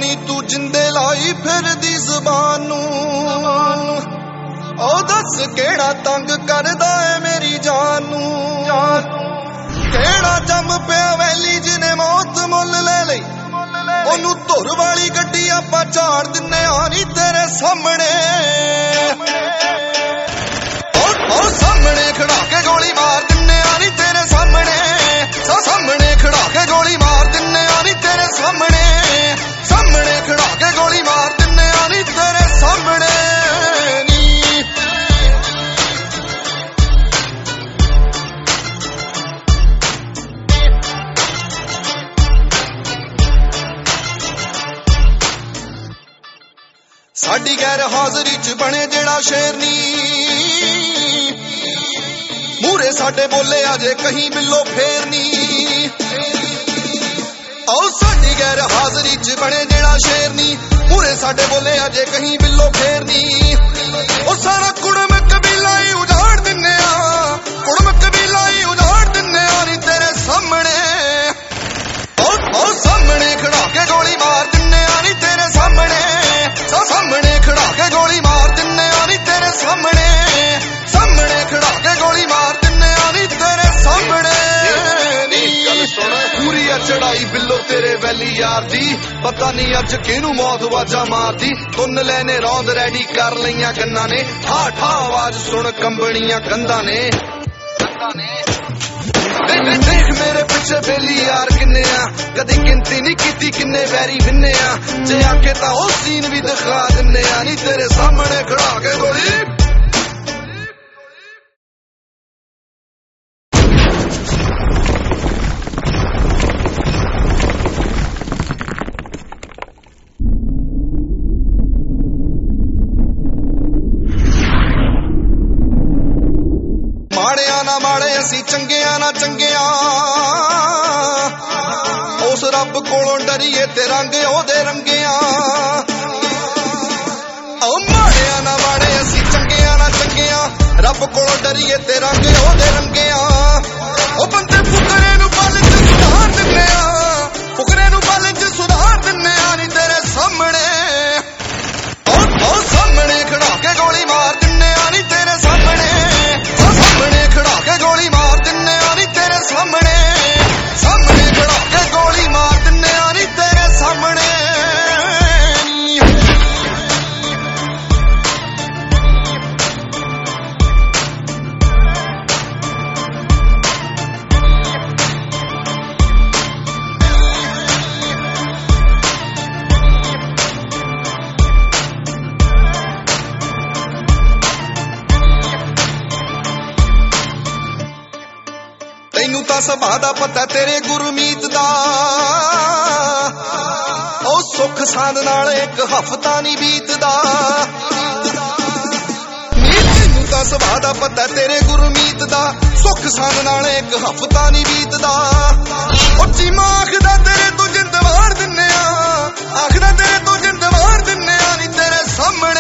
ਨੀ ਤੂੰ ਜਿੰਦੇ ਲਾਈ ਫਿਰਦੀ ਜ਼ਬਾਨ ਨੂੰ ਉਹ ਦੱਸ ਕਿਹੜਾ ਤੰਗ ਕਰਦਾ ਏ ਮੇਰੀ ਜਾਨ ਨੂੰ ਕਿਹੜਾ ਜੰਮ ਪਿਆ ਵੈਲੀ ਜਿਹਨੇ ਮੌਤ ਮੁੱਲ ਲੈ ਲਈ ਉਹਨੂੰ ਧੁਰ ਵਾਲੀ ਗੱਡੀ ਆਪਾਂ ਝਾੜ ਦਿੰਨੇ ਆ ਨੀ ਤੇਰੇ ਸਾਹਮਣੇ ਉਹ ਸਾਹਮਣੇ ਖੜਾ ਕੇ ਗੋਲੀ ਮਾਰ ਦਿੰਨੇ ਆ ਨੀ ਤੇਰੇ ਸਾਹਮਣੇ ਸਾਹਮਣੇ ਖੜਾ ਕੇ ਗੋਲੀ ਮਾਰ ਦਿੰਨੇ ਆ ਨੀ ਤੇਰੇ ਸਾਹਮਣੇ ਸਾਹਮਣੇ ਖੜਾ ਕੇ ਗੋਲੀ ਮਾਰ ਦਿੰਨੇ ਆ ਨੀ ਤੇਰੇ ਸਾਹਮਣੇ ਸਾਡੀ ਗੈਰ ਹਾਜ਼ਰੀ ਚ ਬਣੇ ਜਿਹੜਾ ਸ਼ੇਰਨੀ ਮੂਰੇ ਸਾਡੇ ਬੋਲੇ ਅਜੇ ਕਹੀਂ ਬਿੱਲੋ ਫੇਰਨੀ ਆਓ ਸਾਡੀ ਗੈਰ ਹਾਜ਼ਰੀ ਚ ਬਣੇ ਜਿਹੜਾ ਸ਼ੇਰਨੀ ਮੂਰੇ ਸਾਡੇ ਬੋਲੇ ਅਜੇ ਕਹੀਂ ਬਿੱਲੋ ਫੇਰਨੀ ਉਹ ਸਾਰਾ ਕੁੜਮ ਕਬੀਲਾ ਹੀ ਉਜਾੜ ਦਿੰਨੇ ਆ ਕੁੜਮ ਕਬੀਲਾ ਹੀ ਉਜਾੜ ਦਿੰਨੇ ਆ ਨੀ ਤੇਰੇ ਸਾਹਮਣੇ ਉਹ ਸਾਹਮਣੇ ਖੜਾ ਕੇ ਗੋਲੀ ਮਾਰ ਦਿੰਨੇ ਆ ਨੀ ਤੇਰੇ ਸਾਹਮਣੇ ਸਾਹਮਣੇ ਖੜਾ ਕੇ ਗੋਲੀ ਮਾਰ ਦਿੰਨੇ ਆ ਨੀ ਤੇਰੇ ਸਾਹਮਣੇ ਸਾਹਮਣੇ ਖੜਾ ਕੇ ਗੋਲੀ ਮਾਰ ਦਿੰਨੇ ਆ ਨੀ ਤੇਰੇ ਸਾਹਮਣੇ ਨੀ ਪੂਰੀ ਆ ਚੜਾਈ ਬਿੱਲੋ ਤੇਰੇ ਵੈਲੀ ਯਾਰ ਦੀ ਪਤਾ ਨਹੀਂ ਅੱਜ ਕਿਹਨੂੰ ਮੌਤ ਵਾਜਾ ਮਾਰਦੀ ਤੁੰਨ ਲੈਨੇ ਰੌਂਦ ਰੈਡੀ ਕਰ ਲਈਆਂ ਗੰਨਾਂ ਨੇ ਠਾ ਠਾ ਆਵਾਜ਼ ਸੁਣ ਕੰਬਣੀਆਂ ਕੰਧਾਂ ਨੇ ਦੇਖ ਮੇਰੇ ਪਿੱਛੇ ਬੇਲੀ ਯਾਰ ਕਿੰਨੇ ਆ ਕਦੀ ਗਿਣਤੀ ਨਹੀਂ ਕੀਤੀ ਕਿੰਨੇ ਵੈਰੀ ਵਿੰਨੇ ਆ ਜੇ ਆਕੇ ਤਾਂ ਉਹ ਸੀਨ ਵੀ ਦਿਖਾ ਦਿੰਨੇ ਆ ਨੀ ਤੇਰੇ ਸਾਹਮਣੇ ਖੜਾ ਕੇ ਗੋਲੀ ਮਾੜਿਆਂ ਨਾ ਮਾੜੇ ਅਸੀਂ ਚੰਗਿਆਂ ਨਾ ਚੰਗਿਆਂ ਉਸ ਰੱਬ ਕੋਲੋਂ ਡਰੀਏ ਤੇ ਰੰਗ ਉਹਦੇ ਰੰਗਿਆਂ ਉਹ ਮਾੜਿਆਂ ਨਾ ਮਾੜੇ ਅਸੀਂ ਚੰਗਿਆਂ ਨਾ ਚੰਗਿਆਂ ਰੱਬ ਕੋਲੋਂ ਡਰੀਏ ਤੇ ਰੰਗ ਉਹਦੇ ਰੰਗਿਆਂ ਉਹ ਬੰਦੇ ਫੁਕਰੇ ਨੂੰ ਪਲ ਚ ਸੁਧਾਰ ਦਿੰਨੇ ਆ ਫੁਕਰੇ ਨੂੰ ਪਲ ਚ ਸੁਧਾਰ ਦਿੰਨੇ ਆ ਨੀ ਤੇਰੇ ਸਾਹਮਣੇ ਉਹ ਸਾਹਮਣੇ ਖੜਾ ਕੇ ਗੋਲੀ ਮਾਰ ਦਿੰਨੇ ਆ ਨੀ ਤੇਰੇ ਸਾਹਮਣੇ ਸਾਹਮਣੇ ਖੜਾ ਕੇ ਗੋਲੀ ਮਾਰ ਦਿੰਨੇ ਆ ਨੀ ਤੇਰੇ ਸਾਹਮਣੇ ਸਾਹਮਣੇ ਖੜਾ ਕੇ ਗੋਲੀ ਮਾਰ ਦਿੰਨੇ ਆ ਨੀ ਤੇਰੇ ਸਾਹਮਣੇ ਤੈਨੂੰ ਤਾਂ ਸੁਭਾਅ ਦਾ ਪਤਾ ਤੇਰੇ ਗੁਰਮੀਤ ਦਾ ਉਹ ਸੁੱਖ ਸਾਂਦ ਨਾਲ ਇੱਕ ਹਫ਼ਤਾ ਨਹੀਂ ਬੀਤਦਾ ਤੈਨੂੰ ਤਾਂ ਸੁਭਾਅ ਦਾ ਪਤਾ ਤੇਰੇ ਗੁਰਮੀਤ ਦਾ ਸੁੱਖ ਸਾਂਦ ਨਾਲ ਇੱਕ ਹਫ਼ਤਾ ਨਹੀਂ ਬੀਤਦਾ ਉਹ ਚੀਮਾ ਆਖਦਾ ਤੇਰੇ ਤੋਂ ਜਿੰਦ ਵਾਰ ਦਿੰਨੇ ਆ ਆਖਦਾ ਤੇਰੇ ਤੋਂ ਜਿੰਦ ਵਾਰ ਦਿੰਨੇ ਆ ਨੀ ਤੇਰੇ ਸਾਹਮਣੇ